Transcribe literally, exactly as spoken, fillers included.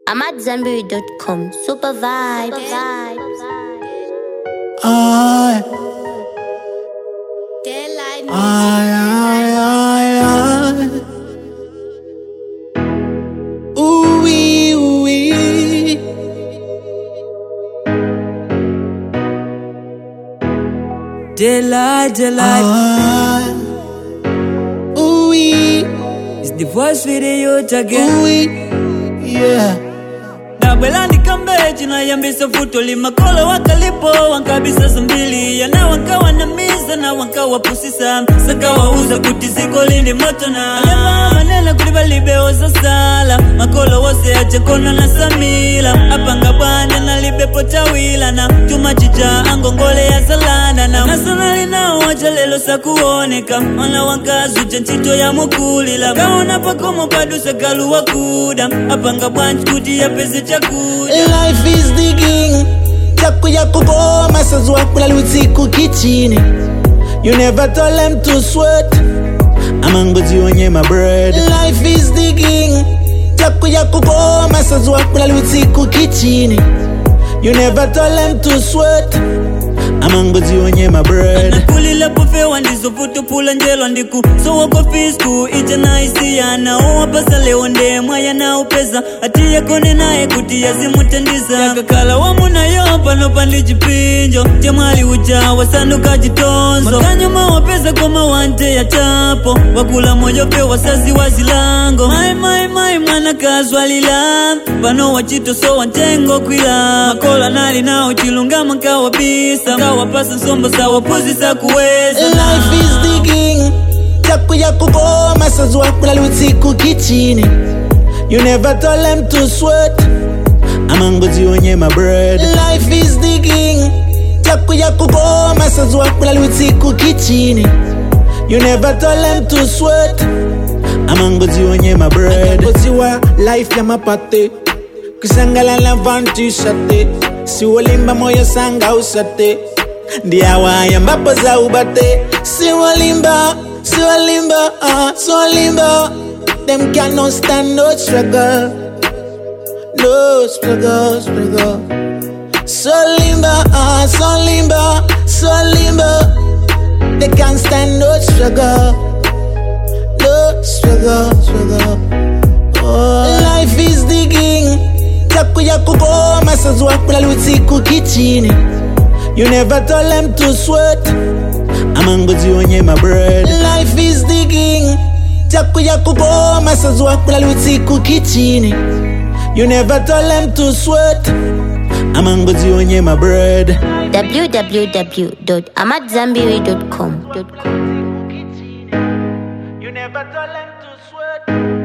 I'm at Zambiri dot com. Super vibes. Super vibes. I, I, I, I, I. Ooh wee, ooh wee. Daylight, daylight. I, ooh wee, It's the voice video again. ooh wee, yeah. Dabelani kambeji na yambisa futoli makolo wakalipo wankabisa zumbili yana wanka wanamiza na wanka wapusisa saka wauza kutiziko lindi moto na alema manena kulibalibe za sala makolo wose achekona na samila apanga banya na libepo tawila na chuma chicha angongole ya salana na nasanali na wajalelo sakuoneka wana wankazu chanchito ya mukulila kaona pakomo padusa galu wakuda apanga banya kuti ya pezi chakuda. Life is digging. Chaku ya kubo masazu wakula lutsiku kichini. You never told them to sweat. Amangozi onye my bread. Life is digging. Chaku ya kubo masazu wakula lutsiku kichini. You never told them to sweat. Amangozi onye my bread. Nakulila pofewa ndizo puto pula njelo ndiku so wako fisku ije na isi ya na owa pasa leo nde mwaya na upeza atiya kone nae kutia zimutendiza yakakala wamu na yopa no pandi jipinjo jemali uja wasanu kajitonzo makanyo mawapeza koma wante ya tapo wakula mojo pe wasazi wazilango mai mai mai mana kazwalila pano wachito so wantengo kwila makola nali nao chilunga makawa bisa kawa pasa nsombo sawa puzi sa kuweza. Life is digging. Chaku ya kubo masazu wakula lutsiku kichini. You never told them to sweat. Amangozi onye my bread. Life is digging. Chaku ya kubo masazu wakula lutsiku kichini. You never told them to sweat. Amangozi onye my bread. Amangozi wa life ya mapate. Kusangala la vanti shate. Siwolimba moyo sanga usate. Ndiawa ya mbapo za ubate. Siwolimba, siwolimba, ah, siwolimba. Them cannot stand no struggle. No struggle, struggle. Solimba, ah, solimba, solimba. They can't stand no struggle. No struggle, struggle. Oh. Life is digging. Chaku ya kubo masazu wakula lutsiku kichini. You never told them to sweat. Amangozi onye my bread. Life is digging. Chaku ya kubo masazu wakula lutsiku kichini. You never told them to sweat. Amangozi onye my bread. w w w dot amat zambiri dot com. You never told them to sweat.